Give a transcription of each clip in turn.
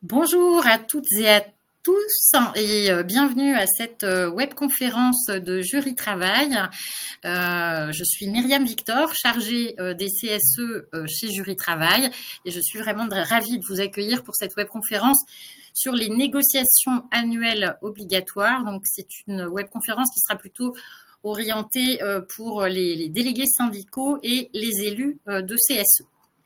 Bonjour à toutes et à tous et bienvenue à cette webconférence de Jury Travail. Je suis Myriam Victor, chargée des CSE chez Jury Travail et je suis vraiment ravie de vous accueillir pour cette webconférence sur les négociations annuelles obligatoires. Donc c'est une webconférence qui sera plutôt orientée pour les délégués syndicaux et les élus de CSE.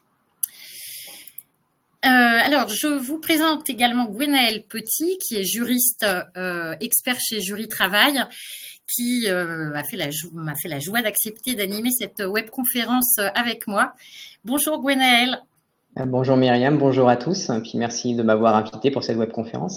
Alors, je vous présente également Gwenaëlle Petit, qui est juriste expert chez Jury Travail, qui m'a fait la joie d'accepter d'animer cette webconférence avec moi. Bonjour Gwenaëlle. Bonjour Myriam, bonjour à tous, et puis merci de m'avoir invité pour cette webconférence.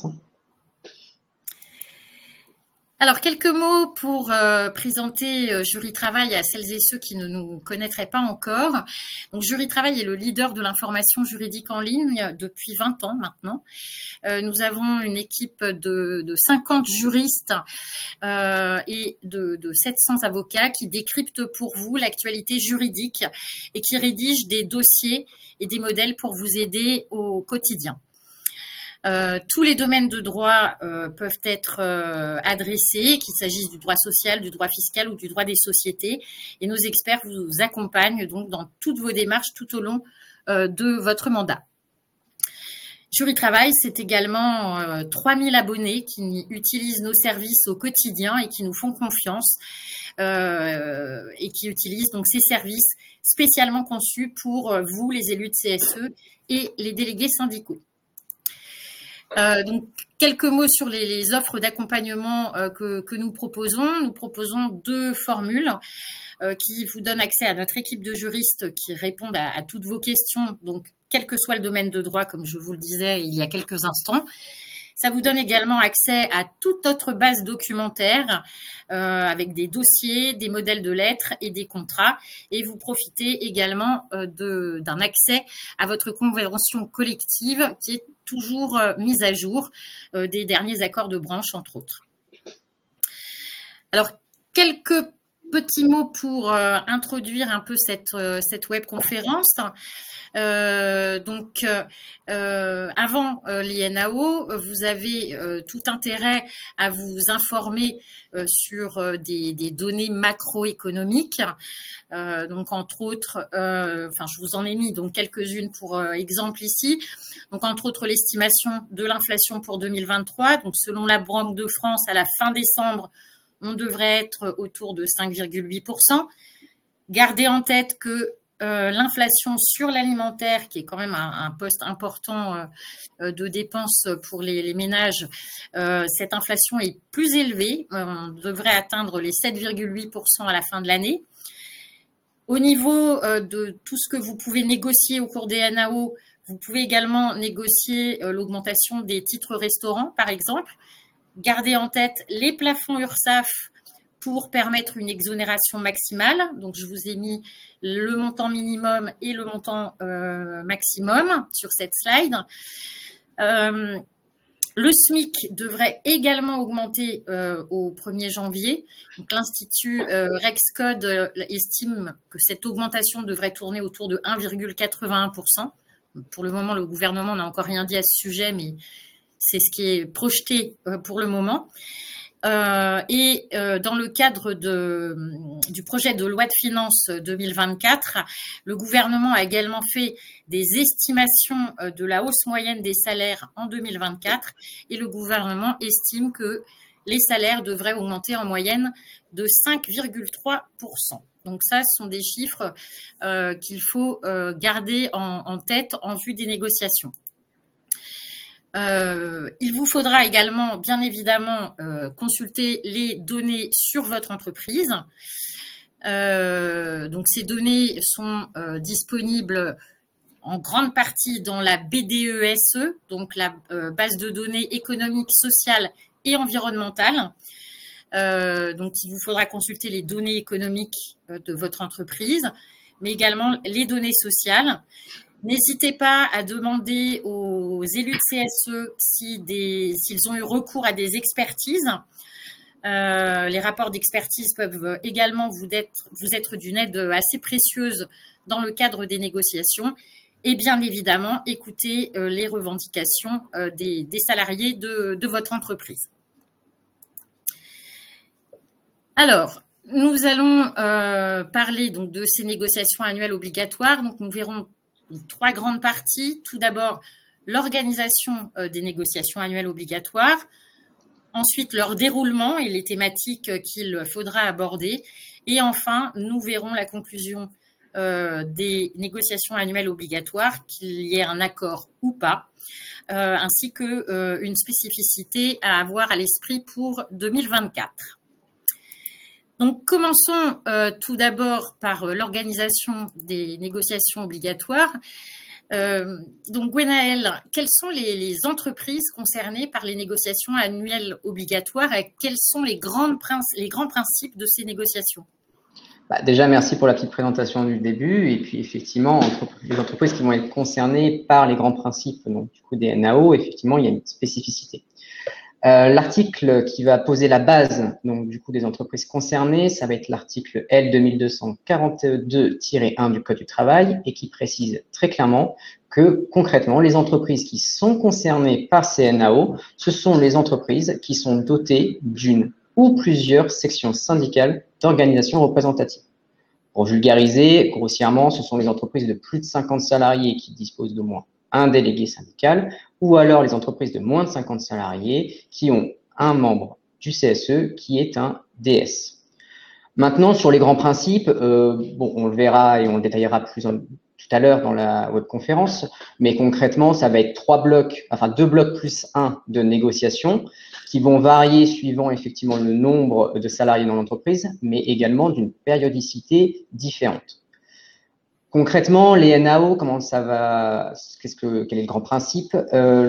Alors, quelques mots pour présenter Jury Travail à celles et ceux qui ne nous connaîtraient pas encore. Donc, Jury Travail est le leader de l'information juridique en ligne depuis 20 ans maintenant. Nous avons une équipe de 50 juristes et de 700 avocats qui décryptent pour vous l'actualité juridique et qui rédigent des dossiers et des modèles pour vous aider au quotidien. Tous les domaines de droit peuvent être adressés, qu'il s'agisse du droit social, du droit fiscal ou du droit des sociétés. Et nos experts vous accompagnent donc dans toutes vos démarches tout au long de votre mandat. Jury Travail, c'est également 3000 abonnés qui utilisent nos services au quotidien et qui nous font confiance et qui utilisent donc ces services spécialement conçus pour vous, les élus de CSE et les délégués syndicaux. Donc, quelques mots sur les offres d'accompagnement que nous proposons. Nous proposons 2 formules qui vous donnent accès à notre équipe de juristes qui répondent à toutes vos questions, donc quel que soit le domaine de droit, comme je vous le disais il y a quelques instants. Ça vous donne également accès à toute notre base documentaire avec des dossiers, des modèles de lettres et des contrats. Et vous profitez également d'un accès à votre convention collective qui est toujours mise à jour des derniers accords de branche, entre autres. Alors, quelques petits mots pour introduire un peu cette webconférence. Avant l'INAO, vous avez tout intérêt à vous informer sur des données macroéconomiques. Donc, entre autres, je vous en ai mis donc quelques-unes pour exemple ici. Donc, entre autres, l'estimation de l'inflation pour 2023. Donc, selon la Banque de France, à la fin décembre, on devrait être autour de 5,8%. Gardez en tête que l'inflation sur l'alimentaire, qui est quand même un poste important de dépenses pour les ménages, cette inflation est plus élevée. On devrait atteindre les 7,8% à la fin de l'année. Au niveau de tout ce que vous pouvez négocier au cours des NAO, vous pouvez également négocier l'augmentation des titres restaurants, par exemple. Gardez en tête les plafonds URSSAF pour permettre une exonération maximale. Donc, je vous ai mis le montant minimum et le montant maximum sur cette slide. Le SMIC devrait également augmenter au 1er janvier. Donc, l'Institut Rexcode estime que cette augmentation devrait tourner autour de 1,81%. Pour le moment, le gouvernement n'a encore rien dit à ce sujet, mais c'est ce qui est projeté pour le moment. Dans le cadre du projet de loi de finances 2024, le gouvernement a également fait des estimations de la hausse moyenne des salaires en 2024 et le gouvernement estime que les salaires devraient augmenter en moyenne de 5,3%. Donc ça, ce sont des chiffres qu'il faut garder en tête en vue des négociations. Il vous faudra également, bien évidemment, consulter les données sur votre entreprise. Donc, ces données sont disponibles en grande partie dans la BDESE, donc la base de données économiques, sociales et environnementales. Donc, il vous faudra consulter les données économiques de votre entreprise, mais également les données sociales. N'hésitez pas à demander aux élus de CSE s'ils ont eu recours à des expertises. Les rapports d'expertise peuvent également vous être d'une aide assez précieuse dans le cadre des négociations. et bien évidemment écouter les revendications des salariés de votre entreprise. Alors, nous allons parler donc de ces négociations annuelles obligatoires. Donc, nous verrons 3 grandes parties. Tout d'abord, l'organisation des négociations annuelles obligatoires. Ensuite, leur déroulement et les thématiques qu'il faudra aborder. Et enfin, nous verrons la conclusion des négociations annuelles obligatoires, qu'il y ait un accord ou pas, ainsi qu'une spécificité à avoir à l'esprit pour 2024. Donc, commençons tout d'abord par l'organisation des négociations obligatoires. Donc, Gwenaëlle, quelles sont les entreprises concernées par les négociations annuelles obligatoires et quels sont les grands principes de ces négociations? Déjà, merci pour la petite présentation du début. Et puis, effectivement, les entreprises qui vont être concernées par les grands principes, donc du coup des NAO, effectivement, il y a une spécificité. L'article qui va poser la base donc du coup des entreprises concernées, ça va être l'article L 2242-1 du Code du travail et qui précise très clairement que concrètement, les entreprises qui sont concernées par ces NAO, ce sont les entreprises qui sont dotées d'une ou plusieurs sections syndicales d'organisation représentative. Pour vulgariser, grossièrement, ce sont les entreprises de plus de 50 salariés qui disposent d'au moins un délégué syndical, ou alors les entreprises de moins de 50 salariés qui ont un membre du CSE qui est un DS. Maintenant, sur les grands principes, on le verra et on le détaillera tout à l'heure dans la webconférence, mais concrètement, ça va être 2 blocs plus 1 de négociations qui vont varier suivant effectivement le nombre de salariés dans l'entreprise, mais également d'une périodicité différente. Concrètement, les NAO, comment ça va, quel est le grand principe?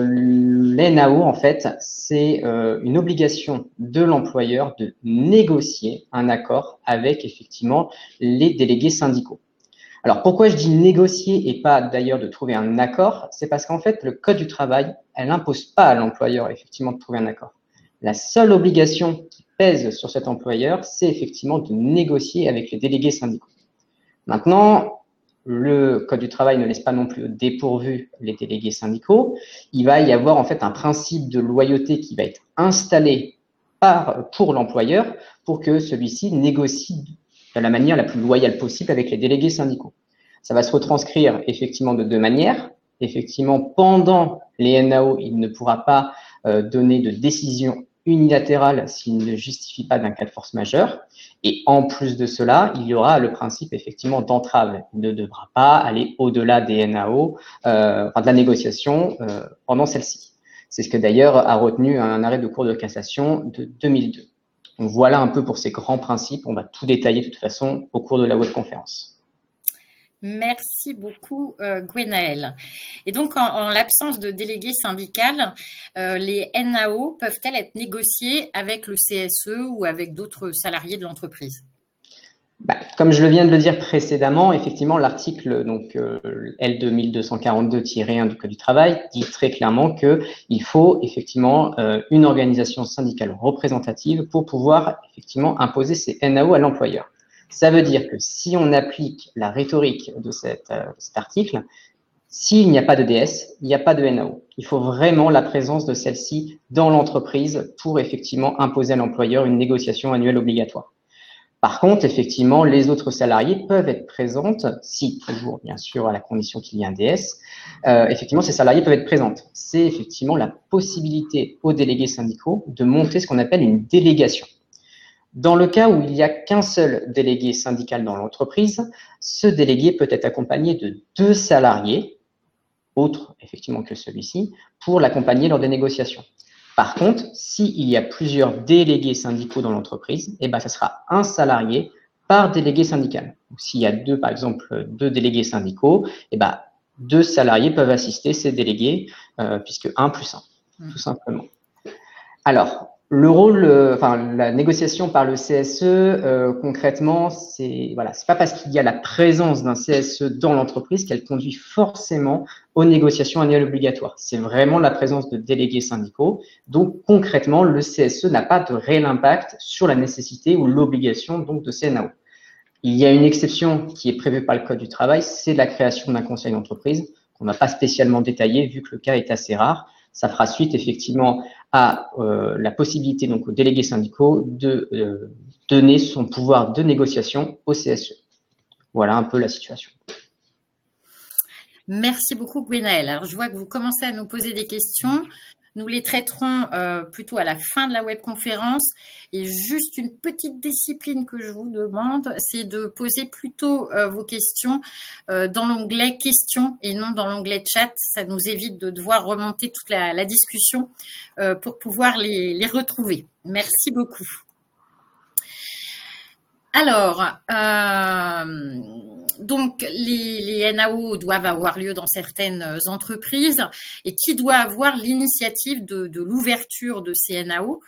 Les NAO, en fait, c'est une obligation de l'employeur de négocier un accord avec effectivement les délégués syndicaux. Alors, pourquoi je dis négocier et pas d'ailleurs de trouver un accord? C'est parce qu'en fait, le Code du travail, elle n'impose pas à l'employeur effectivement de trouver un accord. La seule obligation qui pèse sur cet employeur, c'est effectivement de négocier avec les délégués syndicaux. Maintenant, le Code du travail ne laisse pas non plus au dépourvu les délégués syndicaux. Il va y avoir en fait un principe de loyauté qui va être installé pour l'employeur pour que celui-ci négocie de la manière la plus loyale possible avec les délégués syndicaux. Ça va se retranscrire effectivement de 2 manières. Effectivement, pendant les NAO, il ne pourra pas donner de décision unilatérale s'il ne justifie pas d'un cas de force majeure. Et en plus de cela, il y aura le principe effectivement d'entrave. Il ne devra pas aller au-delà des NAO, de la négociation pendant celle-ci. C'est ce que d'ailleurs a retenu un arrêt de Cour de cassation de 2002. Donc voilà un peu pour ces grands principes. On va tout détailler de toute façon au cours de la webconférence. Merci beaucoup, Gwenaëlle. Et donc, en l'absence de délégué syndical, les NAO peuvent-elles être négociées avec le CSE ou avec d'autres salariés de l'entreprise? Comme je viens de le dire précédemment, effectivement, l'article L 2242-1 du Code du travail dit très clairement qu'il faut effectivement une organisation syndicale représentative pour pouvoir effectivement imposer ces NAO à l'employeur. Ça veut dire que si on applique la rhétorique de cet article, s'il n'y a pas de DS, il n'y a pas de NAO. Il faut vraiment la présence de celle-ci dans l'entreprise pour effectivement imposer à l'employeur une négociation annuelle obligatoire. Par contre, effectivement, les autres salariés peuvent être présentes, si toujours, bien sûr, à la condition qu'il y ait un DS. Effectivement, ces salariés peuvent être présentes. C'est effectivement la possibilité aux délégués syndicaux de monter ce qu'on appelle une délégation. Dans le cas où il n'y a qu'un seul délégué syndical dans l'entreprise, ce délégué peut être accompagné de 2 salariés, autres effectivement que celui-ci, pour l'accompagner lors des négociations. Par contre, s'il y a plusieurs délégués syndicaux dans l'entreprise, ça sera un salarié par délégué syndical. S'il y a par exemple 2 délégués syndicaux, 2 salariés peuvent assister ces délégués, puisque 1 plus 1, tout simplement. Alors, le rôle, la négociation par le CSE, concrètement, c'est pas parce qu'il y a la présence d'un CSE dans l'entreprise qu'elle conduit forcément aux négociations annuelles obligatoires. C'est vraiment la présence de délégués syndicaux. Donc, concrètement, le CSE n'a pas de réel impact sur la nécessité ou l'obligation donc de ces NAO. Il y a une exception qui est prévue par le Code du travail, c'est la création d'un conseil d'entreprise qu'on n'a pas spécialement détaillé vu que le cas est assez rare. Ça fera suite effectivement à la possibilité donc aux délégués syndicaux de donner son pouvoir de négociation au CSE. Voilà un peu la situation. Merci beaucoup, Gwenaëlle. Alors, je vois que vous commencez à nous poser des questions. Nous les traiterons plutôt à la fin de la webconférence. Et juste une petite discipline que je vous demande, c'est de poser plutôt vos questions dans l'onglet questions et non dans l'onglet chat. Ça nous évite de devoir remonter toute la discussion pour pouvoir les retrouver. Merci beaucoup. Alors, donc les NAO doivent avoir lieu dans certaines entreprises. Et qui doit avoir l'initiative de l'ouverture de ces NAO?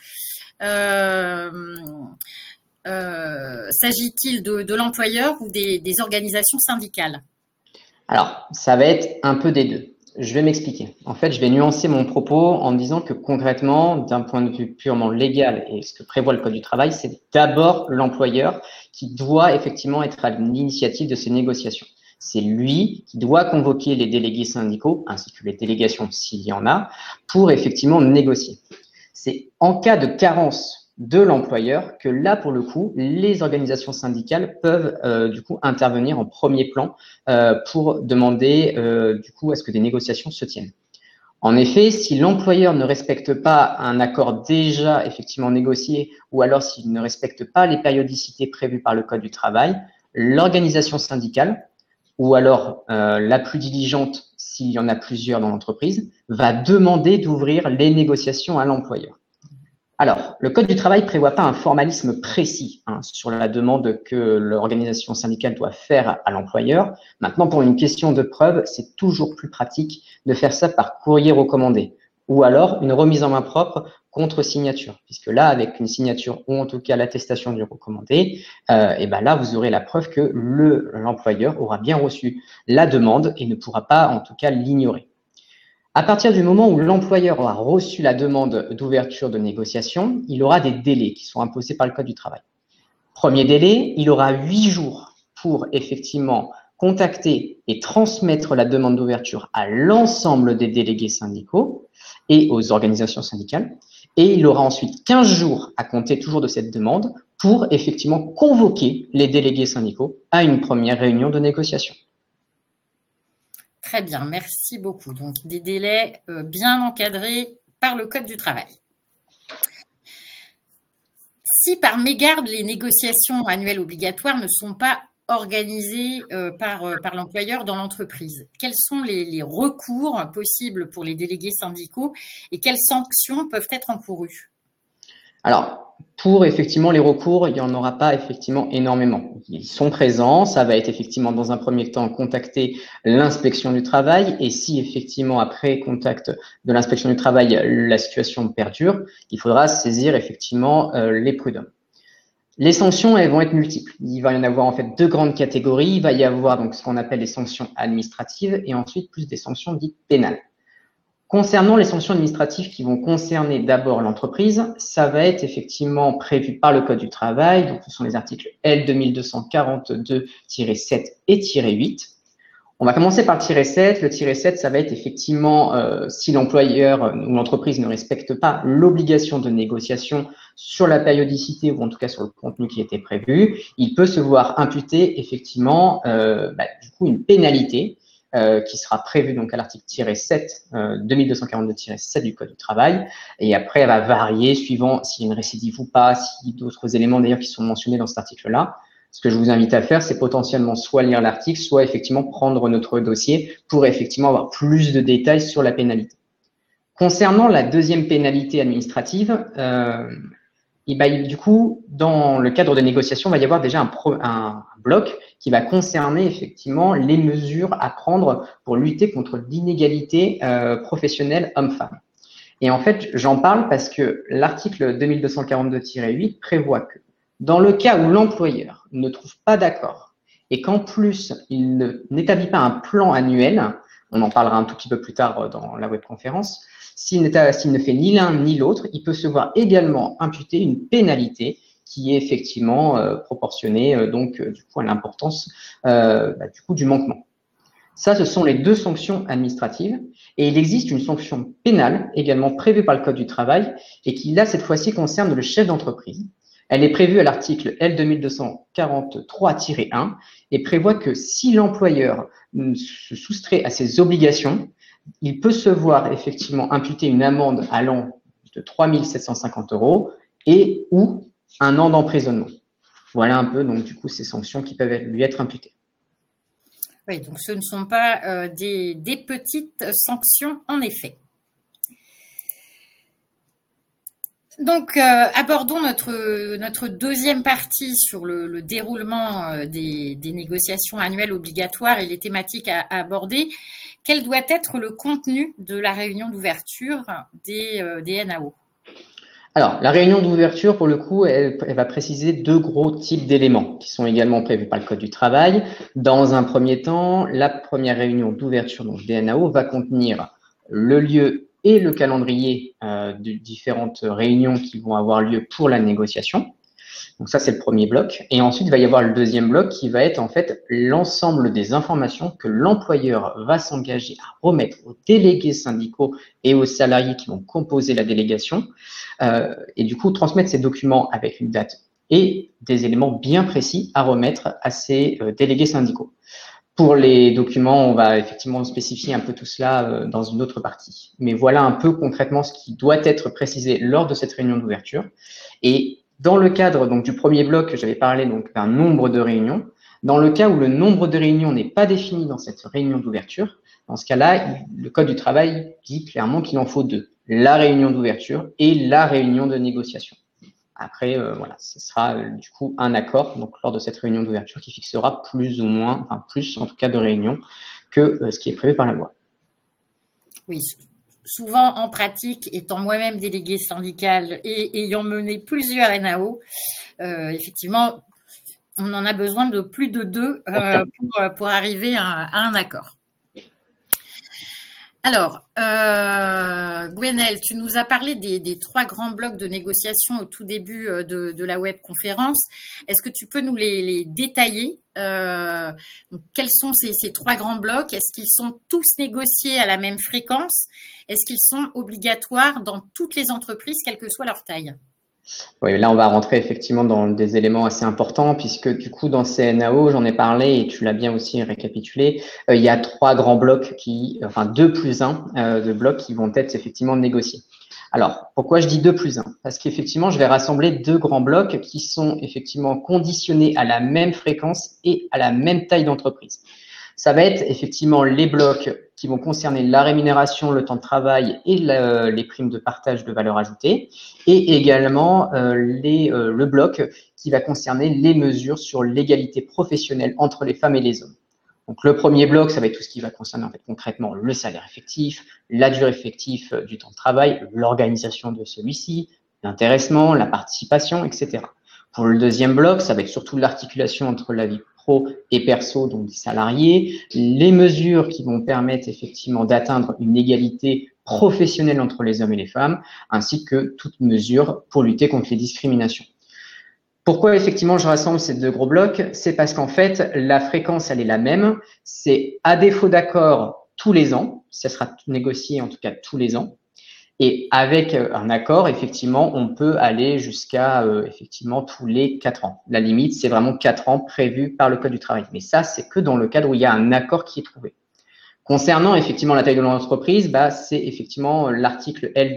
S'agit-il de l'employeur ou des organisations syndicales? Alors, ça va être un peu des deux. Je vais m'expliquer. En fait, je vais nuancer mon propos en disant que concrètement, d'un point de vue purement légal et ce que prévoit le Code du travail, c'est d'abord l'employeur qui doit effectivement être à l'initiative de ces négociations. C'est lui qui doit convoquer les délégués syndicaux, ainsi que les délégations s'il y en a, pour effectivement négocier. C'est en cas de carence de l'employeur que là, pour le coup, les organisations syndicales peuvent du coup intervenir en premier plan pour demander du coup à ce que des négociations se tiennent. En effet, si l'employeur ne respecte pas un accord déjà effectivement négocié ou alors s'il ne respecte pas les périodicités prévues par le Code du travail, l'organisation syndicale ou alors la plus diligente, s'il y en a plusieurs dans l'entreprise, va demander d'ouvrir les négociations à l'employeur. Alors, le Code du travail ne prévoit pas un formalisme précis sur la demande que l'organisation syndicale doit faire à l'employeur. Maintenant, pour une question de preuve, c'est toujours plus pratique de faire ça par courrier recommandé ou alors une remise en main propre contre signature, puisque là, avec une signature ou en tout cas l'attestation du recommandé, et ben là, vous aurez la preuve que l'employeur aura bien reçu la demande et ne pourra pas en tout cas l'ignorer. À partir du moment où l'employeur aura reçu la demande d'ouverture de négociation, il aura des délais qui sont imposés par le Code du travail. Premier délai, il aura 8 jours pour effectivement contacter et transmettre la demande d'ouverture à l'ensemble des délégués syndicaux et aux organisations syndicales. Et il aura ensuite 15 jours à compter toujours de cette demande pour effectivement convoquer les délégués syndicaux à une première réunion de négociation. Très bien, merci beaucoup. Donc, des délais bien encadrés par le Code du travail. Si par mégarde, les négociations annuelles obligatoires ne sont pas organisées par l'employeur dans l'entreprise, quels sont les recours possibles pour les délégués syndicaux et quelles sanctions peuvent être encourues? Alors, pour effectivement les recours, il n'y en aura pas effectivement énormément. Ils sont présents, ça va être effectivement dans un premier temps contacter l'inspection du travail et si effectivement après contact de l'inspection du travail, la situation perdure, il faudra saisir effectivement les prud'hommes. Les sanctions, elles vont être multiples. Il va y en avoir en fait deux grandes catégories. Il va y avoir donc ce qu'on appelle les sanctions administratives et ensuite plus des sanctions dites pénales. Concernant les sanctions administratives qui vont concerner d'abord l'entreprise, ça va être effectivement prévu par le Code du travail. Donc, ce sont les articles L 2242-7 et -8. On va commencer par le -7. Le -7, ça va être effectivement si l'employeur ou l'entreprise ne respecte pas l'obligation de négociation sur la périodicité ou en tout cas sur le contenu qui était prévu, il peut se voir imputer effectivement du coup une pénalité qui sera prévue donc à l'article -7, 2242-7 du Code du travail. Et après, elle va varier suivant s'il y a une récidive ou pas, si d'autres éléments d'ailleurs qui sont mentionnés dans cet article-là. Ce que je vous invite à faire, c'est potentiellement soit lire l'article, soit effectivement prendre notre dossier pour effectivement avoir plus de détails sur la pénalité. Concernant la deuxième pénalité administrative, du coup, dans le cadre des négociations, il va y avoir déjà un bloc qui va concerner effectivement les mesures à prendre pour lutter contre l'inégalité professionnelle homme-femme. Et en fait, j'en parle parce que l'article 2242-8 prévoit que dans le cas où l'employeur ne trouve pas d'accord et qu'en plus, il n'établit pas un plan annuel, on en parlera un tout petit peu plus tard dans la webconférence, s'il ne fait ni l'un ni l'autre, il peut se voir également imputer une pénalité qui est effectivement proportionnée donc du coup à l'importance du manquement. Ça, ce sont les deux sanctions administratives. Et il existe une sanction pénale également prévue par le Code du travail et qui, là, cette fois-ci, concerne le chef d'entreprise. Elle est prévue à l'article L 2243-1 et prévoit que si l'employeur se soustrait à ses obligations, il peut se voir effectivement imputer une amende allant de 3 750 € et ou un an d'emprisonnement. Voilà un peu, donc, du coup, ces sanctions qui peuvent lui être imputées. Oui, donc ce ne sont pas des petites sanctions, en effet. Donc, abordons notre deuxième partie sur le déroulement des négociations annuelles obligatoires et les thématiques à aborder. Quel doit être le contenu de la réunion d'ouverture des NAO? Alors, la réunion d'ouverture, pour le coup, elle va préciser deux gros types d'éléments qui sont également prévus par le Code du travail. Dans un premier temps, la première réunion d'ouverture des NAO va contenir le lieu et le calendrier de différentes réunions qui vont avoir lieu pour la négociation. Donc ça, c'est le premier bloc. Et ensuite, il va y avoir le deuxième bloc qui va être en fait l'ensemble des informations que l'employeur va s'engager à remettre aux délégués syndicaux et aux salariés qui vont composer la délégation. Et du coup, transmettre ces documents avec une date et des éléments bien précis à remettre à ces délégués syndicaux. Pour les documents, on va effectivement spécifier un peu tout cela dans une autre partie. Mais voilà un peu concrètement ce qui doit être précisé lors de cette réunion d'ouverture. Et dans le cadre donc, du premier bloc, j'avais parlé donc d'un nombre de réunions. Dans le cas où le nombre de réunions n'est pas défini dans cette réunion d'ouverture, dans ce cas-là, le Code du travail dit clairement qu'il en faut deux. La réunion d'ouverture et la réunion de négociation. Après, voilà, ce sera du coup un accord donc, lors de cette réunion d'ouverture qui fixera plus ou moins, enfin plus en tout cas de réunions que ce qui est prévu par la loi. Oui, souvent en pratique, étant moi-même déléguée syndicale et ayant mené plusieurs NAO, effectivement, on en a besoin de plus de deux pour arriver à un accord. Alors, Gwenelle, tu nous as parlé des trois grands blocs de négociation au tout début de la webconférence. Est-ce que tu peux nous les détailler? Quels sont ces trois grands blocs? Est-ce qu'ils sont tous négociés à la même fréquence? Est-ce qu'ils sont obligatoires dans toutes les entreprises, quelle que soit leur taille? Oui, là, on va rentrer effectivement dans des éléments assez importants puisque du coup, dans ces NAO, j'en ai parlé et tu l'as bien aussi récapitulé, il y a trois grands blocs enfin 2 plus 1 de blocs qui vont être effectivement négociés. Alors, pourquoi je dis 2 plus 1? Parce qu'effectivement, je vais rassembler deux grands blocs qui sont effectivement conditionnés à la même fréquence et à la même taille d'entreprise. Ça va être effectivement les blocs qui vont concerner la rémunération, le temps de travail et les primes de partage de valeur ajoutée, et également le bloc qui va concerner les mesures sur l'égalité professionnelle entre les femmes et les hommes. Donc, le premier bloc, ça va être tout ce qui va concerner en fait, concrètement le salaire effectif, la durée effective du temps de travail, l'organisation de celui-ci, l'intéressement, la participation, etc. Pour le deuxième bloc, ça va être surtout l'articulation entre la vie pro et perso, donc des salariés, les mesures qui vont permettre effectivement d'atteindre une égalité professionnelle entre les hommes et les femmes, ainsi que toute mesure pour lutter contre les discriminations. Pourquoi effectivement je rassemble ces deux gros blocs? C'est parce qu'en fait, la fréquence, elle est la même. C'est à défaut d'accord tous les ans, ça sera négocié en tout cas tous les ans. Et avec un accord, effectivement, on peut aller jusqu'à effectivement tous les 4 ans. La limite, c'est vraiment 4 ans prévus par le Code du travail. Mais ça, c'est que dans le cadre où il y a un accord qui est trouvé. Concernant effectivement la taille de l'entreprise, c'est effectivement l'article L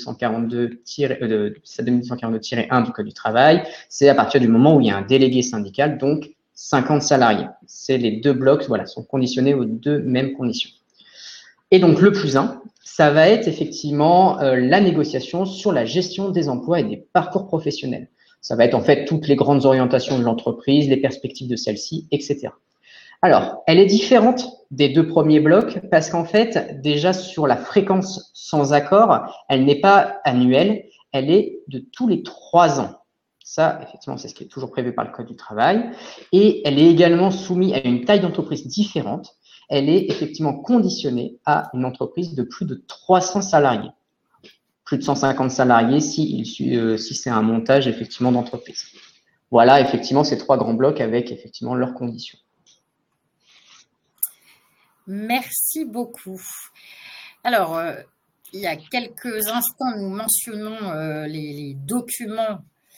2242-1 du Code du travail. C'est à partir du moment où il y a un délégué syndical, donc 50 salariés. C'est les deux blocs, voilà, sont conditionnés aux deux mêmes conditions. Et donc le plus 1, ça va être effectivement la négociation sur la gestion des emplois et des parcours professionnels. Ça va être en fait toutes les grandes orientations de l'entreprise, les perspectives de celle-ci, etc. Alors, elle est différente des deux premiers blocs parce qu'en fait, déjà sur la fréquence sans accord, elle n'est pas annuelle, elle est de tous les 3 ans. Ça, effectivement, c'est ce qui est toujours prévu par le Code du travail. Et elle est également soumise à une taille d'entreprise différente. Elle est effectivement conditionnée à une entreprise de plus de 300 salariés. Plus de 150 salariés si c'est un montage effectivement d'entreprise. Voilà effectivement ces trois grands blocs avec effectivement leurs conditions. Merci beaucoup. Alors, il y a quelques instants, nous mentionnons les documents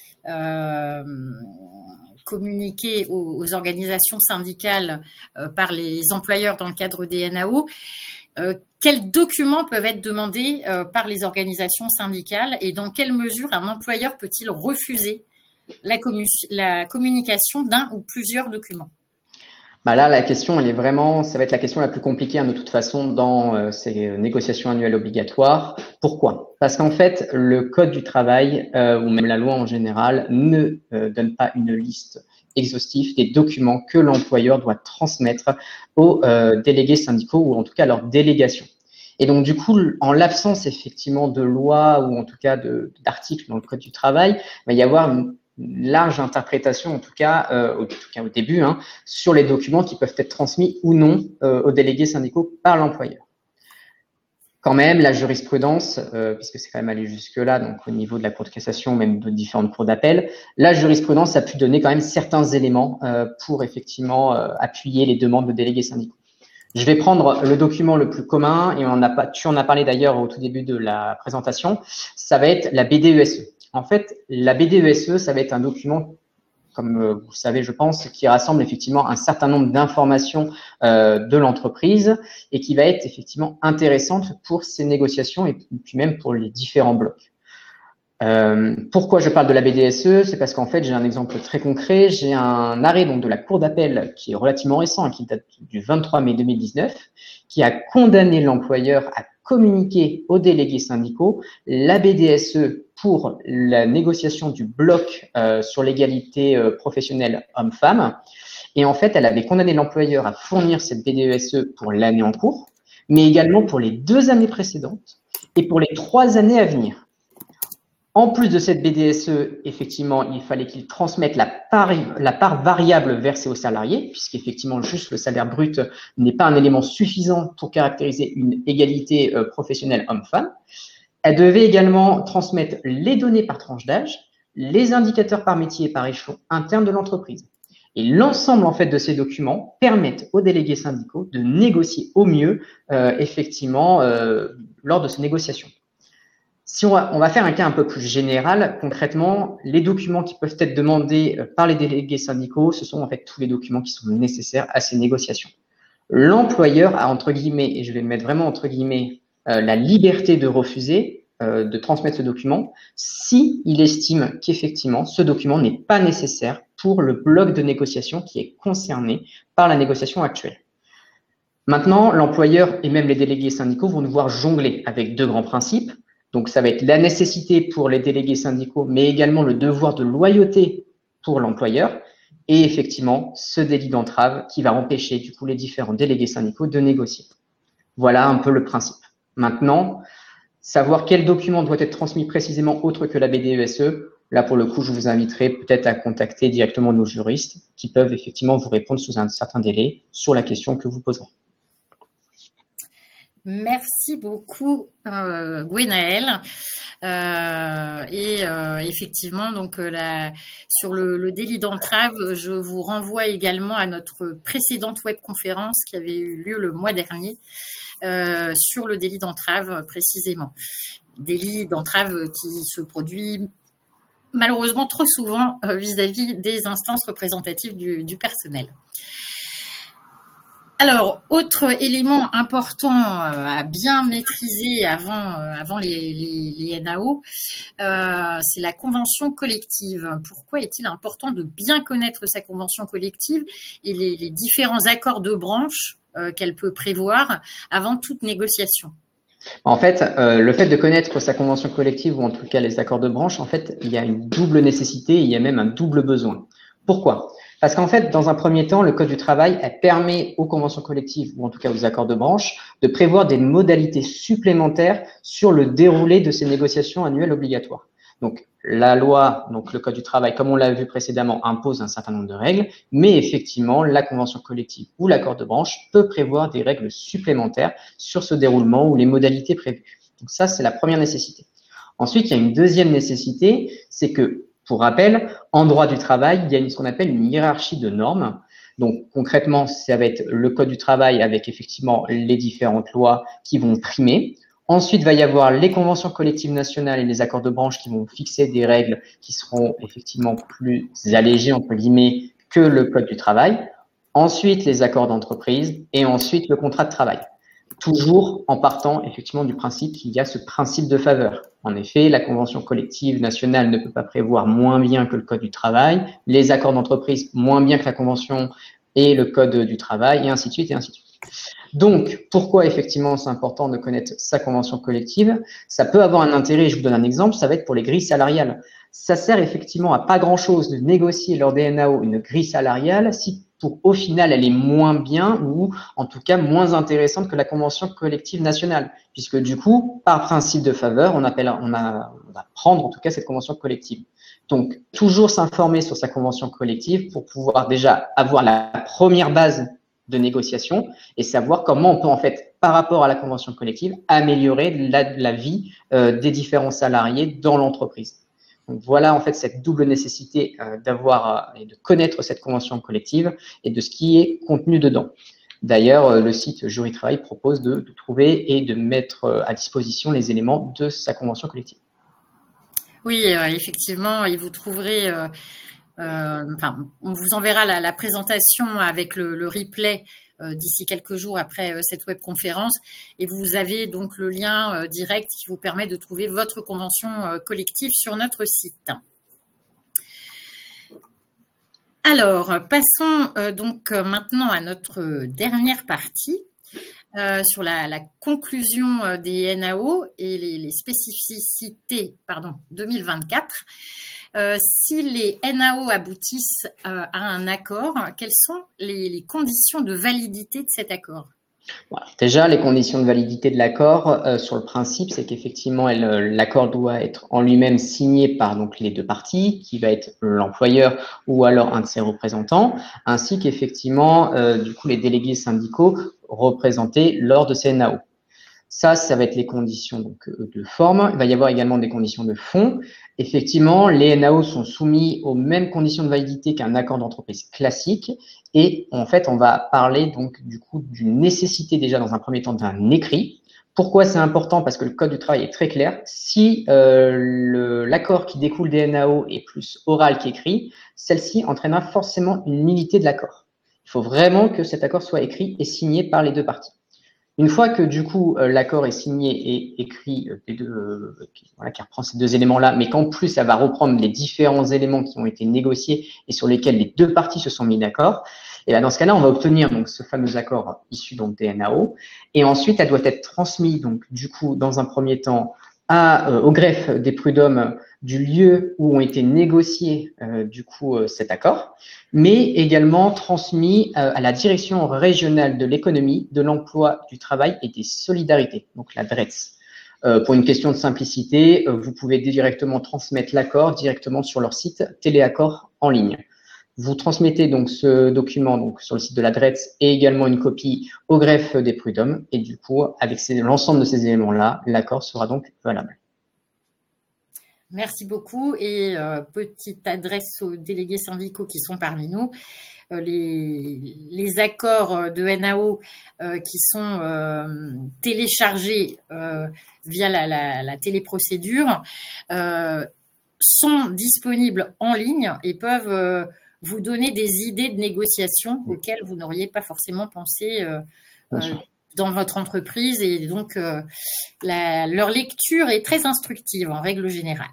communiqués aux organisations syndicales par les employeurs dans le cadre des NAO. Quels documents peuvent être demandés par les organisations syndicales et dans quelle mesure un employeur peut-il refuser la communication d'un ou plusieurs documents? Là, la question, elle est vraiment, ça va être la question la plus compliquée de toute façon dans ces négociations annuelles obligatoires. Pourquoi? Parce qu'en fait, le Code du travail ou même la loi en général ne donne pas une liste exhaustive des documents que l'employeur doit transmettre aux délégués syndicaux ou en tout cas à leur délégation. Et donc, du coup, en l'absence effectivement de loi ou en tout cas d'articles dans le Code du travail, il va y avoir une large interprétation, en tout cas au début, sur les documents qui peuvent être transmis ou non aux délégués syndicaux par l'employeur. Quand même, la jurisprudence, puisque c'est quand même allé jusque-là, donc au niveau de la Cour de cassation, même de différentes cours d'appel, la jurisprudence a pu donner quand même certains éléments pour effectivement appuyer les demandes de délégués syndicaux. Je vais prendre le document le plus commun, et tu en as parlé d'ailleurs au tout début de la présentation, ça va être la BDESE. En fait, la BDESE, ça va être un document, comme vous le savez, je pense, qui rassemble effectivement un certain nombre d'informations de l'entreprise et qui va être effectivement intéressante pour ces négociations et puis même pour les différents blocs. Pourquoi je parle de la BDSE? C'est parce qu'en fait, j'ai un exemple très concret. J'ai un arrêt donc de la Cour d'appel qui est relativement récent, qui date du 23 mai 2019, qui a condamné l'employeur à communiquer aux délégués syndicaux la BDSE pour la négociation du bloc sur l'égalité professionnelle homme-femme. Et en fait, elle avait condamné l'employeur à fournir cette BDSE pour l'année en cours, mais également pour les 2 années précédentes et pour les 3 années à venir. En plus de cette BDSE, effectivement, il fallait qu'il transmette la part variable versée aux salariés, puisqu'effectivement, juste le salaire brut n'est pas un élément suffisant pour caractériser une égalité professionnelle homme-femme. Elle devait également transmettre les données par tranche d'âge, les indicateurs par métier et par échelon interne de l'entreprise. Et l'ensemble en fait de ces documents permettent aux délégués syndicaux de négocier au mieux effectivement lors de ces négociations. Si on va faire un cas un peu plus général, concrètement, les documents qui peuvent être demandés par les délégués syndicaux, ce sont en fait tous les documents qui sont nécessaires à ces négociations. L'employeur a entre guillemets, et je vais le mettre vraiment entre guillemets, la liberté de refuser de transmettre ce document si il estime qu'effectivement ce document n'est pas nécessaire pour le bloc de négociation qui est concerné par la négociation actuelle. Maintenant, l'employeur et même les délégués syndicaux vont devoir jongler avec 2 grands principes. Donc, ça va être la nécessité pour les délégués syndicaux, mais également le devoir de loyauté pour l'employeur et effectivement ce délit d'entrave qui va empêcher du coup les différents délégués syndicaux de négocier. Voilà un peu le principe. Maintenant, savoir quel document doit être transmis précisément autre que la BDESE, là pour le coup, je vous inviterai peut-être à contacter directement nos juristes qui peuvent effectivement vous répondre sous un certain délai sur la question que vous poserez. Merci beaucoup, Gwenaëlle. Effectivement, donc sur le délit d'entrave, je vous renvoie également à notre précédente webconférence qui avait eu lieu le mois dernier sur le délit d'entrave précisément. Délit d'entrave qui se produit malheureusement trop souvent vis-à-vis des instances représentatives du personnel. Alors, autre élément important à bien maîtriser avant les NAO, c'est la convention collective. Pourquoi est-il important de bien connaître sa convention collective et les différents accords de branche qu'elle peut prévoir avant toute négociation? En fait, le fait de connaître sa convention collective ou en tout cas les accords de branche, en fait, il y a une double nécessité, il y a même un double besoin. Pourquoi? Parce qu'en fait, dans un premier temps, le Code du travail permet aux conventions collectives, ou en tout cas aux accords de branche, de prévoir des modalités supplémentaires sur le déroulé de ces négociations annuelles obligatoires. Donc, la loi, donc le Code du travail, comme on l'a vu précédemment, impose un certain nombre de règles, mais effectivement, la convention collective ou l'accord de branche peut prévoir des règles supplémentaires sur ce déroulement ou les modalités prévues. Donc ça, c'est la première nécessité. Ensuite, il y a une deuxième nécessité, c'est que, pour rappel, en droit du travail, il y a ce qu'on appelle une hiérarchie de normes. Donc, concrètement, ça va être le code du travail avec effectivement les différentes lois qui vont primer. Ensuite, il va y avoir les conventions collectives nationales et les accords de branche qui vont fixer des règles qui seront effectivement plus allégées, entre guillemets, que le code du travail. Ensuite, les accords d'entreprise et ensuite le contrat de travail. Toujours en partant effectivement du principe qu'il y a ce principe de faveur. En effet, la convention collective nationale ne peut pas prévoir moins bien que le code du travail, les accords d'entreprise moins bien que la convention et le code du travail, et ainsi de suite, et ainsi de suite. Donc, pourquoi effectivement c'est important de connaître sa convention collective? Ça peut avoir un intérêt, je vous donne un exemple, ça va être pour les grilles salariales. Ça sert effectivement à pas grand-chose de négocier lors des NAO une grille salariale si au final elle est moins bien ou en tout cas moins intéressante que la convention collective nationale, puisque du coup, par principe de faveur, on va prendre en tout cas cette convention collective. Donc, toujours s'informer sur sa convention collective pour pouvoir déjà avoir la première base de négociation et savoir comment on peut en fait, par rapport à la convention collective, améliorer la vie des différents salariés dans l'entreprise. Donc voilà en fait cette double nécessité d'avoir et de connaître cette convention collective et de ce qui est contenu dedans. D'ailleurs, le site Jury Travail propose de trouver et de mettre à disposition les éléments de sa convention collective. Oui, effectivement, et vous trouverez, on vous enverra la présentation avec le replay d'ici quelques jours après cette webconférence, et vous avez donc le lien direct qui vous permet de trouver votre convention collective sur notre site. Alors, passons donc maintenant à notre dernière partie sur la conclusion des NAO et les spécificités 2024. Si les NAO aboutissent à un accord, quelles sont les conditions de validité de cet accord? Voilà. Déjà, les conditions de validité de l'accord, sur le principe, c'est qu'effectivement, l'accord doit être en lui-même signé par donc les deux parties, qui va être l'employeur ou alors un de ses représentants, ainsi qu'effectivement, du coup, les délégués syndicaux représentés lors de ces NAO. Ça va être les conditions donc, de forme. Il va y avoir également des conditions de fond. Effectivement, les NAO sont soumis aux mêmes conditions de validité qu'un accord d'entreprise classique. Et en fait, on va parler donc du coup d'une nécessité déjà dans un premier temps d'un écrit. Pourquoi c'est important? Parce que le code du travail est très clair. Si l'accord qui découle des NAO est plus oral qu'écrit, celle-ci entraînera forcément une nullité de l'accord. Il faut vraiment que cet accord soit écrit et signé par les deux parties. Une fois que du coup l'accord est signé et écrit, qui reprend ces deux éléments-là, mais qu'en plus ça va reprendre les différents éléments qui ont été négociés et sur lesquels les deux parties se sont mis d'accord, et là, dans ce cas-là, on va obtenir donc ce fameux accord issu donc des NAO, et ensuite elle doit être transmise donc du coup dans un premier temps au greffe des prud'hommes du lieu où ont été négociés du coup cet accord, mais également transmis à la direction régionale de l'économie, de l'emploi, du travail et des solidarités, donc la DRETS. Pour une question de simplicité, vous pouvez directement transmettre l'accord directement sur leur site Téléaccord en ligne. Vous transmettez donc ce document donc, sur le site de la DRETS et également une copie au greffe des prud'hommes. Et du coup, avec l'ensemble de ces éléments-là, l'accord sera donc valable. Merci beaucoup. Et petite adresse aux délégués syndicaux qui sont parmi nous. Les accords de NAO qui sont téléchargés via la téléprocédure sont disponibles en ligne et peuvent vous donner des idées de négociation auxquelles vous n'auriez pas forcément pensé dans votre entreprise. Et donc, leur lecture est très instructive en règle générale.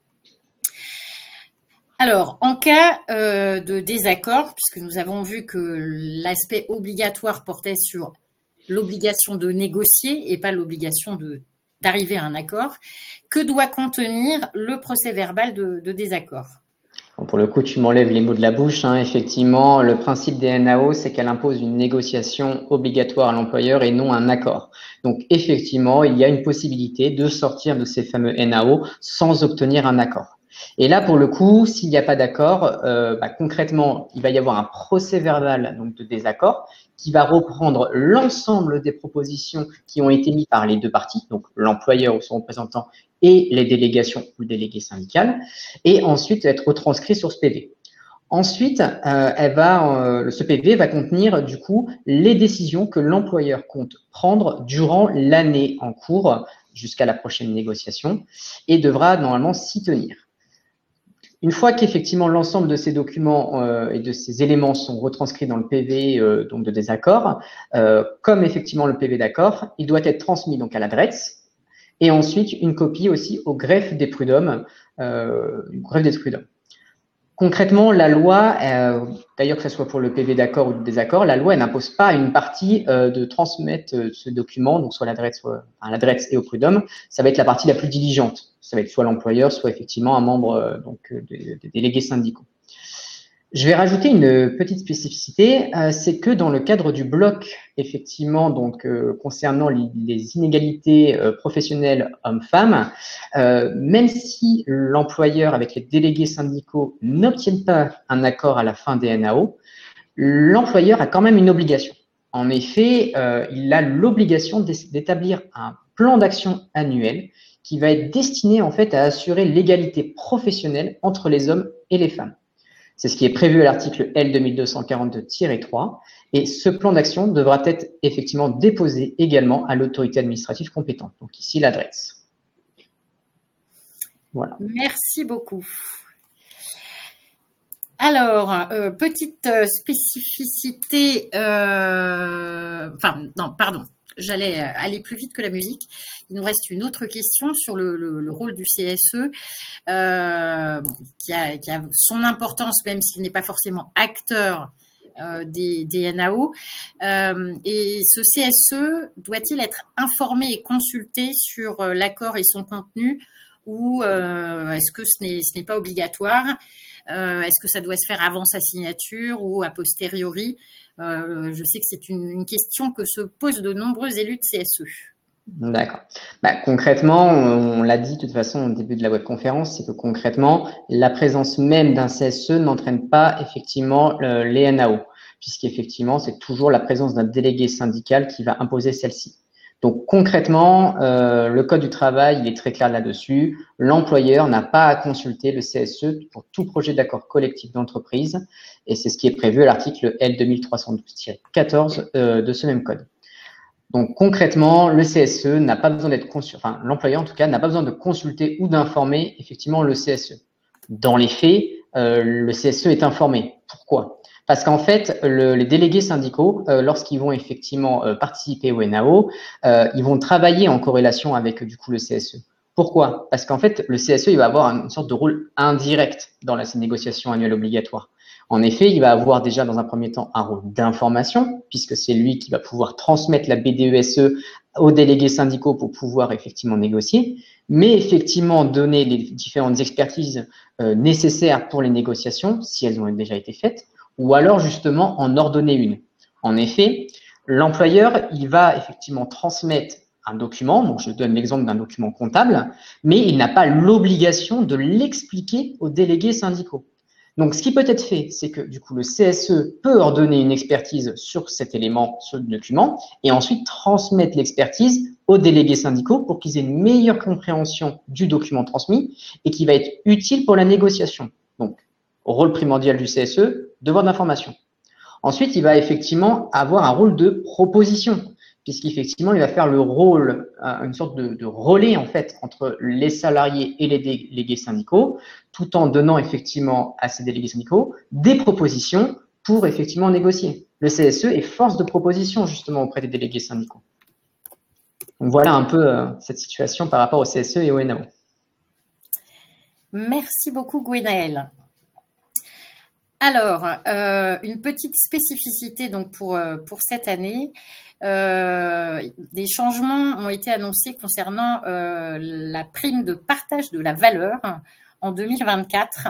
Alors, en cas de désaccord, puisque nous avons vu que l'aspect obligatoire portait sur l'obligation de négocier et pas l'obligation d'arriver à un accord, que doit contenir le procès-verbal de désaccord? Pour le coup, tu m'enlèves les mots de la bouche. Effectivement, le principe des NAO, c'est qu'elle impose une négociation obligatoire à l'employeur et non un accord. Donc, effectivement, il y a une possibilité de sortir de ces fameux NAO sans obtenir un accord. Et là, pour le coup, s'il n'y a pas d'accord, concrètement, il va y avoir un procès-verbal donc de désaccord qui va reprendre l'ensemble des propositions qui ont été mises par les deux parties, donc l'employeur ou son représentant et les délégations ou délégués syndicales, et ensuite être retranscrit sur ce PV. Ensuite, ce PV va contenir du coup les décisions que l'employeur compte prendre durant l'année en cours jusqu'à la prochaine négociation et devra normalement s'y tenir. Une fois qu'effectivement l'ensemble de ces documents et de ces éléments sont retranscrits dans le PV donc de désaccord, comme effectivement le PV d'accord, il doit être transmis donc à la DRETS et ensuite une copie aussi au greffe des prud'hommes. Concrètement, la loi, d'ailleurs que ce soit pour le PV d'accord ou de désaccord, la loi n'impose pas à une partie de transmettre ce document, donc soit à l'adresse et au prud'homme. Ça va être la partie la plus diligente. Ça va être soit l'employeur, soit effectivement un membre des délégués syndicaux. Je vais rajouter une petite spécificité, c'est que dans le cadre du bloc, effectivement, donc concernant les inégalités professionnelles hommes-femmes, même si l'employeur avec les délégués syndicaux n'obtiennent pas un accord à la fin des NAO, l'employeur a quand même une obligation. En effet, il a l'obligation d'établir un plan d'action annuel qui va être destiné en fait à assurer l'égalité professionnelle entre les hommes et les femmes. C'est ce qui est prévu à l'article L 2242-3 et ce plan d'action devra être effectivement déposé également à l'autorité administrative compétente, donc ici l'adresse. Voilà. Merci beaucoup. Alors, petite spécificité, j'allais aller plus vite que la musique. Il nous reste une autre question sur le rôle du CSE, qui a son importance, même s'il n'est pas forcément acteur des NAO. Et ce CSE doit-il être informé et consulté sur l'accord et son contenu, ou est-ce que ce n'est pas obligatoire? Est-ce que ça doit se faire avant sa signature ou a posteriori? Je sais que c'est une question que se posent de nombreux élus de CSE. D'accord. Concrètement, on l'a dit de toute façon au début de la webconférence, c'est que concrètement, la présence même d'un CSE n'entraîne pas effectivement les NAO, puisqu'effectivement, c'est toujours la présence d'un délégué syndical qui va imposer celle-ci. Donc concrètement, le Code du travail, il est très clair là-dessus. L'employeur n'a pas à consulter le CSE pour tout projet d'accord collectif d'entreprise, et c'est ce qui est prévu à l'article L 2312-14 de ce même code. Donc concrètement, le CSE n'a pas besoin d'être l'employeur en tout cas n'a pas besoin de consulter ou d'informer effectivement le CSE. Dans les faits, le CSE est informé. Pourquoi ? Parce qu'en fait, les délégués syndicaux, lorsqu'ils vont effectivement participer au NAO, ils vont travailler en corrélation avec du coup le CSE. Pourquoi ? Parce qu'en fait, le CSE il va avoir une sorte de rôle indirect dans la négociation annuelle obligatoire. En effet, il va avoir déjà dans un premier temps un rôle d'information, puisque c'est lui qui va pouvoir transmettre la BDESE aux délégués syndicaux pour pouvoir effectivement négocier, mais effectivement donner les différentes expertises nécessaires pour les négociations, si elles ont déjà été faites, ou alors justement en ordonner une. En effet, l'employeur, il va effectivement transmettre un document, donc je donne l'exemple d'un document comptable, mais il n'a pas l'obligation de l'expliquer aux délégués syndicaux. Donc, ce qui peut être fait, c'est que du coup, le CSE peut ordonner une expertise sur cet élément, sur le document, et ensuite transmettre l'expertise aux délégués syndicaux pour qu'ils aient une meilleure compréhension du document transmis et qui va être utile pour la négociation. Donc, rôle primordial du CSE, devoir d'information. Ensuite, il va effectivement avoir un rôle de proposition, puisqu'effectivement, il va faire le rôle, une sorte de relais en fait entre les salariés et les délégués syndicaux, tout en donnant effectivement à ces délégués syndicaux des propositions pour effectivement négocier. Le CSE est force de proposition justement auprès des délégués syndicaux. Donc voilà un peu cette situation par rapport au CSE et au NAO. Merci beaucoup Gwenaëlle. Alors, une petite spécificité donc pour cette année. Des changements ont été annoncés concernant la prime de partage de la valeur en 2024.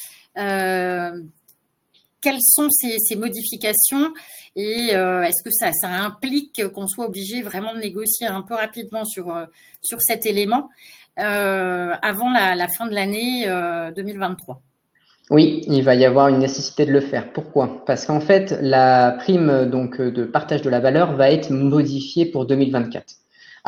Quelles sont ces modifications et est-ce que ça implique qu'on soit obligé vraiment de négocier un peu rapidement sur cet élément avant la fin de l'année 2023 ? Oui, il va y avoir une nécessité de le faire. Pourquoi ? Parce qu'en fait, la prime donc de partage de la valeur va être modifiée pour 2024. Alors,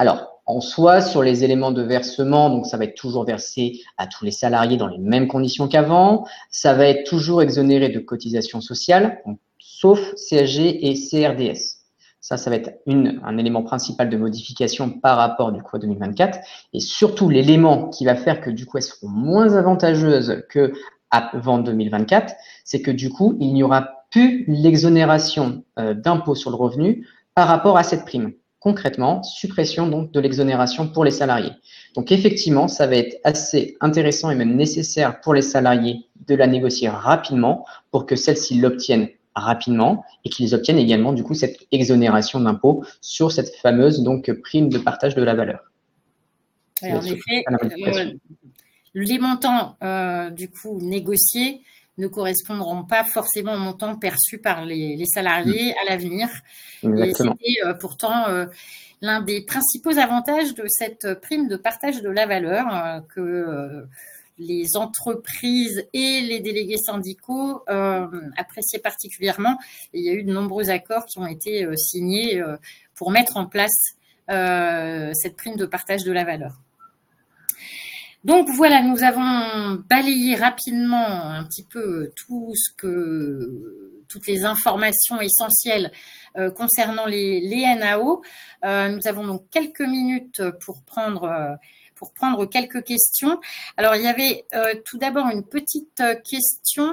En soi, sur les éléments de versement, donc ça va être toujours versé à tous les salariés dans les mêmes conditions qu'avant. Ça va être toujours exonéré de cotisations sociales, donc, sauf CSG et CRDS. Ça va être un élément principal de modification par rapport du coup à 2024. Et surtout, l'élément qui va faire que du coup, elles seront moins avantageuses qu'avant 2024, c'est que du coup, il n'y aura plus l'exonération d'impôt sur le revenu par rapport à cette prime. Concrètement, suppression donc de l'exonération pour les salariés. Donc effectivement, ça va être assez intéressant et même nécessaire pour les salariés de la négocier rapidement pour que celle-ci l'obtiennent rapidement et qu'ils obtiennent également du coup cette exonération d'impôt sur cette fameuse donc prime de partage de la valeur. Et en effet, les montants du coup négociés ne correspondront pas forcément aux montants perçus par les salariés à l'avenir. Exactement. Et c'était pourtant l'un des principaux avantages de cette prime de partage de la valeur que les entreprises et les délégués syndicaux appréciaient particulièrement. Et il y a eu de nombreux accords qui ont été signés pour mettre en place cette prime de partage de la valeur. Donc voilà, nous avons balayé rapidement un petit peu toutes les informations essentielles concernant les NAO. Nous avons donc quelques minutes pour prendre quelques questions. Alors, il y avait tout d'abord une petite question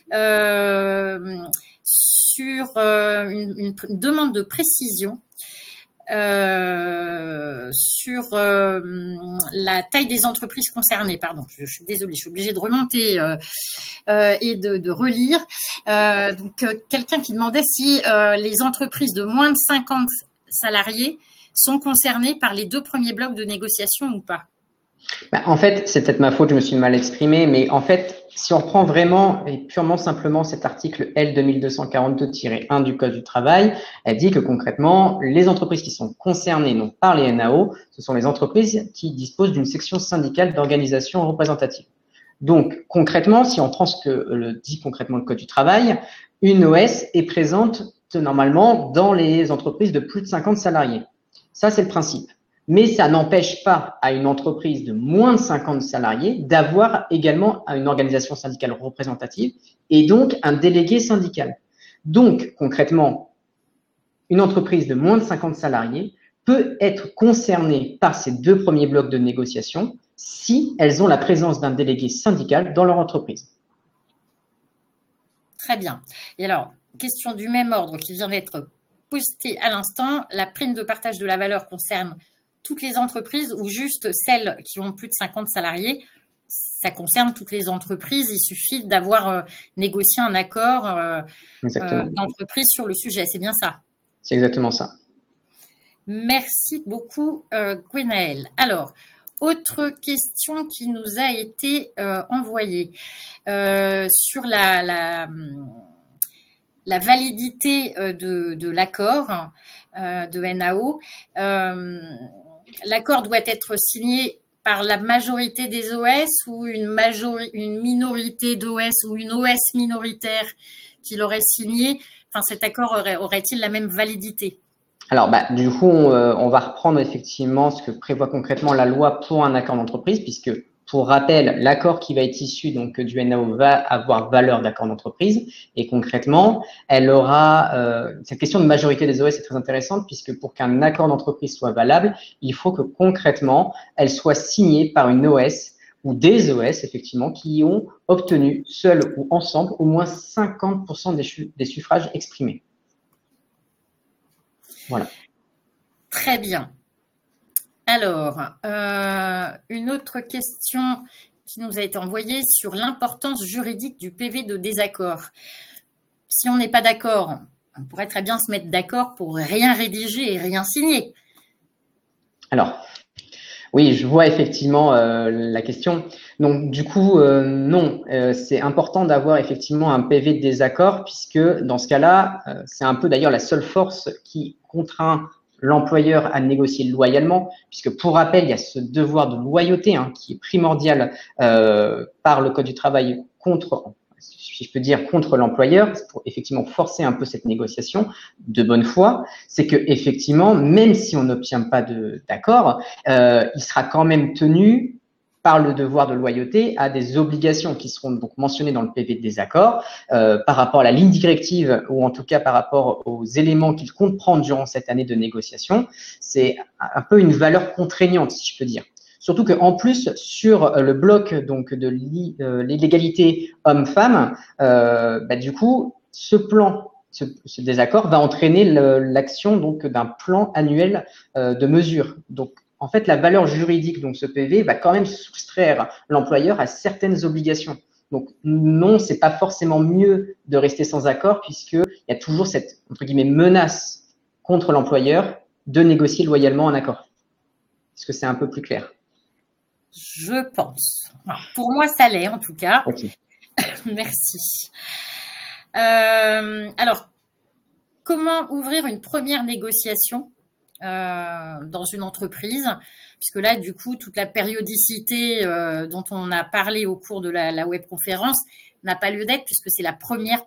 sur une demande de précision sur la taille des entreprises concernées. Pardon, je suis désolée, je suis obligée de remonter et de relire. Donc, quelqu'un qui demandait si les entreprises de moins de 50 salariés sont concernées par les 2 premiers blocs de négociation ou pas. En fait, c'est peut-être ma faute, je me suis mal exprimé, mais en fait, si on reprend vraiment et purement simplement cet article L 2242-1 du Code du travail, elle dit que concrètement, les entreprises qui sont concernées donc par les NAO, ce sont les entreprises qui disposent d'une section syndicale d'organisation représentative. Donc, concrètement, si on prend ce que le dit concrètement le Code du travail, une OS est présente normalement dans les entreprises de plus de 50 salariés. Ça, c'est le principe. Mais ça n'empêche pas à une entreprise de moins de 50 salariés d'avoir également une organisation syndicale représentative et donc un délégué syndical. Donc, concrètement, une entreprise de moins de 50 salariés peut être concernée par ces 2 premiers blocs de négociation si elles ont la présence d'un délégué syndical dans leur entreprise. Très bien. Et alors, question du même ordre qui vient d'être postée à l'instant, la prime de partage de la valeur concerne toutes les entreprises ou juste celles qui ont plus de 50 salariés? Ça concerne toutes les entreprises, il suffit d'avoir négocié un accord d'entreprise sur le sujet, c'est bien ça? C'est exactement ça. Merci beaucoup, Gwenaëlle. Alors, autre question qui nous a été envoyée sur la validité de l'accord de NAO. L'accord doit être signé par la majorité des OS ou une minorité d'OS ou une OS minoritaire qui l'aurait signé. Enfin, cet accord aurait-il la même validité? Alors, du coup, on va reprendre effectivement ce que prévoit concrètement la loi pour un accord d'entreprise, puisque, pour rappel, l'accord qui va être issu donc du NAO va avoir valeur d'accord d'entreprise et concrètement, elle aura cette question de majorité des OS est très intéressante puisque pour qu'un accord d'entreprise soit valable, il faut que concrètement, elle soit signée par une OS ou des OS effectivement qui ont obtenu seuls ou ensemble au moins 50% des suffrages exprimés. Voilà. Très bien. Alors, une autre question qui nous a été envoyée sur l'importance juridique du PV de désaccord. Si on n'est pas d'accord, on pourrait très bien se mettre d'accord pour rien rédiger et rien signer. Alors, oui, je vois effectivement la question. Donc, du coup, non, c'est important d'avoir effectivement un PV de désaccord puisque dans ce cas-là, c'est un peu d'ailleurs la seule force qui contraint l'employeur à négocier loyalement, puisque pour rappel, il y a ce devoir de loyauté qui est primordial par le Code du travail contre, si je peux dire, contre l'employeur, pour effectivement forcer un peu cette négociation de bonne foi, c'est que effectivement, même si on n'obtient pas d'accord, il sera quand même tenu par le devoir de loyauté à des obligations qui seront donc mentionnées dans le PV de désaccord par rapport à la ligne directive ou en tout cas par rapport aux éléments qu'il compte prendre durant cette année de négociation. C'est un peu une valeur contraignante, si je peux dire. Surtout qu'en plus, sur le bloc donc, de l'égalité homme-femme, du coup, ce plan, ce désaccord va entraîner l'action donc d'un plan annuel de mesures. Donc, en fait, la valeur juridique, donc ce PV, va quand même soustraire l'employeur à certaines obligations. Donc, non, c'est pas forcément mieux de rester sans accord puisqu'il y a toujours cette, entre guillemets, menace contre l'employeur de négocier loyalement un accord. Est-ce que c'est un peu plus clair? Je pense. Pour moi, ça l'est, en tout cas. Okay. Merci. Alors, comment ouvrir une première négociation dans une entreprise, puisque là, du coup, toute la périodicité dont on a parlé au cours de la webconférence n'a pas lieu d'être, puisque c'est la première.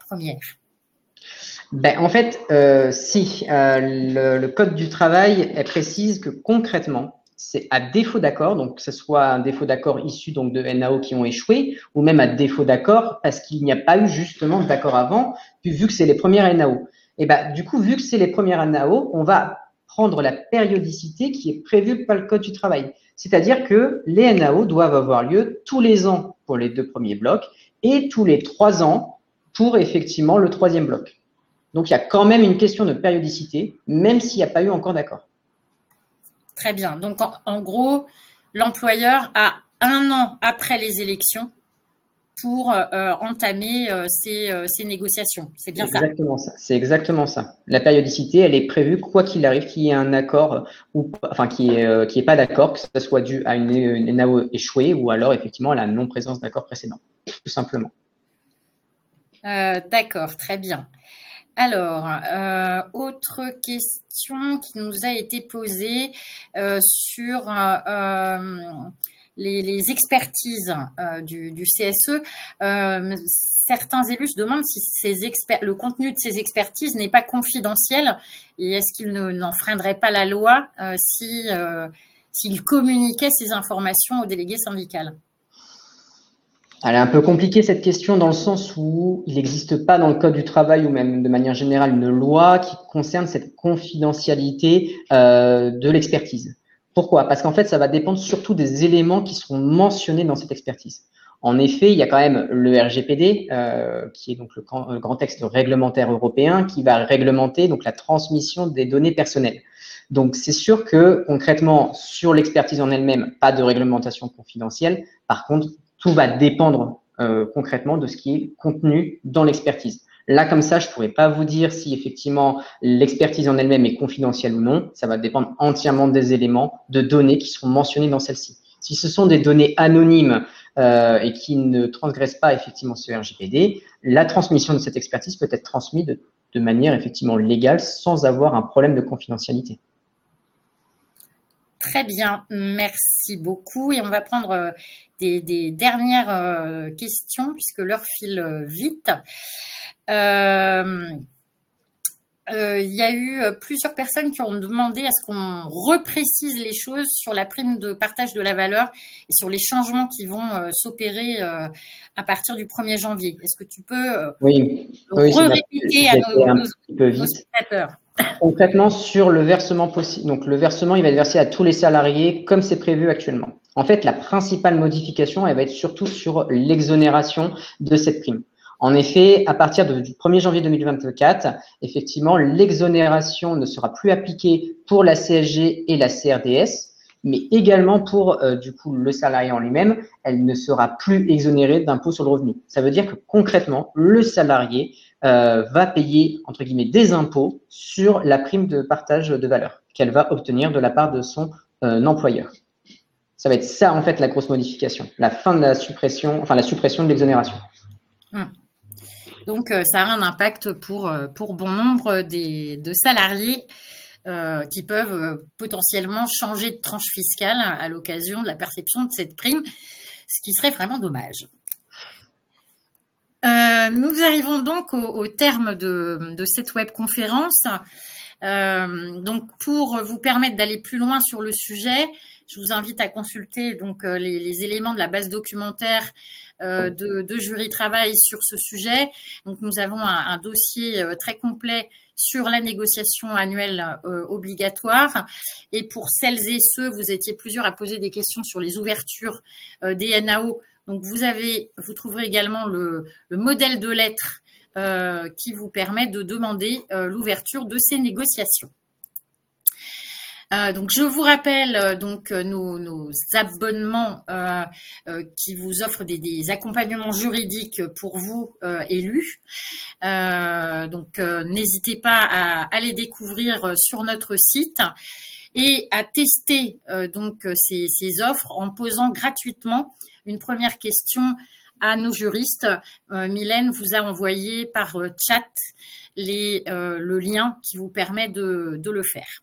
En fait, si le Code du travail précise que concrètement, c'est à défaut d'accord, donc que ce soit un défaut d'accord issu donc de NAO qui ont échoué, ou même à défaut d'accord parce qu'il n'y a pas eu justement d'accord avant, puis vu que c'est les premières NAO. Et du coup, vu que c'est les premières NAO, on va prendre la périodicité qui est prévue par le Code du travail. C'est-à-dire que les NAO doivent avoir lieu tous les ans pour les 2 premiers blocs et tous les 3 ans pour effectivement le 3e bloc. Donc, il y a quand même une question de périodicité, même s'il n'y a pas eu encore d'accord. Très bien. Donc, en gros, l'employeur a 1 an après les élections pour entamer ces négociations. C'est bien ça? Exactement ça. C'est exactement ça. La périodicité, elle est prévue quoi qu'il arrive, qu'il y ait un accord ou enfin qu'il n'y ait pas d'accord, que ce soit dû à une NAO échouée ou alors effectivement à la non-présence d'accord précédent, tout simplement. D'accord, très bien. Alors, autre question qui nous a été posée sur les expertises du CSE. Certains élus se demandent si le contenu de ces expertises n'est pas confidentiel et est-ce qu'il n'enfreindrait pas la loi s'il communiquait ces informations au délégué syndical? Elle est un peu compliquée cette question dans le sens où il n'existe pas dans le Code du travail ou même de manière générale une loi qui concerne cette confidentialité de l'expertise. Pourquoi? Parce qu'en fait, ça va dépendre surtout des éléments qui seront mentionnés dans cette expertise. En effet, il y a quand même le RGPD, qui est donc le grand texte réglementaire européen, qui va réglementer donc la transmission des données personnelles. Donc, c'est sûr que concrètement, sur l'expertise en elle-même, pas de réglementation confidentielle. Par contre, tout va dépendre concrètement de ce qui est contenu dans l'expertise. Là, comme ça, je ne pourrais pas vous dire si effectivement l'expertise en elle-même est confidentielle ou non. Ça va dépendre entièrement des éléments, de données qui seront mentionnés dans celle-ci. Si ce sont des données anonymes et qui ne transgressent pas effectivement ce RGPD, la transmission de cette expertise peut être transmise de manière effectivement légale sans avoir un problème de confidentialité. Très bien, merci beaucoup. Et on va prendre des dernières questions puisque l'heure file vite. Il y a eu plusieurs personnes qui ont demandé à ce qu'on reprécise les choses sur la prime de partage de la valeur et sur les changements qui vont s'opérer à partir du 1er janvier. Est-ce que tu peux répéter à nos spectateurs? Concrètement, sur le versement possible, donc le versement, il va être versé à tous les salariés comme c'est prévu actuellement. En fait, la principale modification, elle va être surtout sur l'exonération de cette prime. En effet, à partir du 1er janvier 2024, effectivement, l'exonération ne sera plus appliquée pour la CSG et la CRDS, mais également pour du coup le salarié en lui-même, elle ne sera plus exonérée d'impôt sur le revenu. Ça veut dire que concrètement, le salarié va payer entre guillemets des impôts sur la prime de partage de valeur qu'elle va obtenir de la part de son employeur. Ça va être ça en fait la grosse modification, la fin de la suppression de l'exonération. Donc, ça a un impact pour bon nombre de salariés qui peuvent potentiellement changer de tranche fiscale à l'occasion de la perception de cette prime, ce qui serait vraiment dommage. Nous arrivons donc au terme de cette webconférence. Donc, pour vous permettre d'aller plus loin sur le sujet, je vous invite à consulter donc les éléments de la base documentaire de Jury Travail sur ce sujet. Donc, nous avons un dossier très complet sur la négociation annuelle obligatoire. Et pour celles et ceux, vous étiez plusieurs à poser des questions sur les ouvertures des NAO. Donc, vous trouverez également le modèle de lettre qui vous permet de demander l'ouverture de ces négociations. Donc, je vous rappelle donc nos abonnements qui vous offrent des accompagnements juridiques pour vous élus. Donc, n'hésitez pas à les découvrir sur notre site et à tester donc ces offres en posant gratuitement une première question à nos juristes. Mylène vous a envoyé par chat le lien qui vous permet de le faire.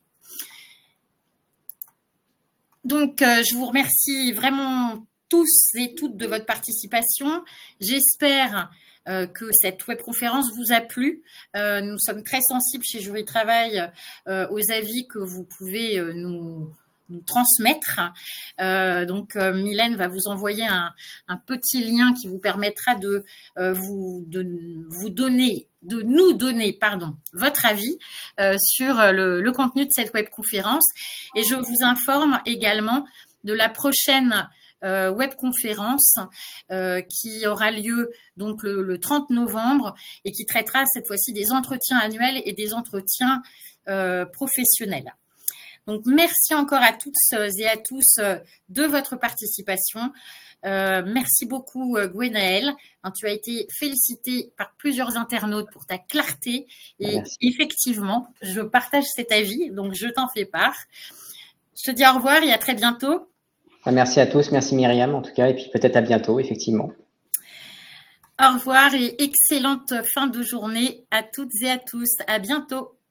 Donc, je vous remercie vraiment tous et toutes de votre participation. J'espère que cette webconférence vous a plu. Nous sommes très sensibles chez Jury Travail aux avis que vous pouvez nous transmettre. Donc, Mylène va vous envoyer un petit lien qui vous permettra de nous donner votre avis sur le contenu de cette webconférence. Et je vous informe également de la prochaine webconférence qui aura lieu donc le 30 novembre et qui traitera cette fois-ci des entretiens annuels et des entretiens professionnels. Donc, merci encore à toutes et à tous de votre participation. Merci beaucoup, Gwenaëlle. Tu as été félicitée par plusieurs internautes pour ta clarté. Et merci. Effectivement, je partage cet avis, donc je t'en fais part. Je te dis au revoir et à très bientôt. Merci à tous. Merci Myriam, en tout cas. Et puis peut-être à bientôt, effectivement. Au revoir et excellente fin de journée à toutes et à tous. À bientôt.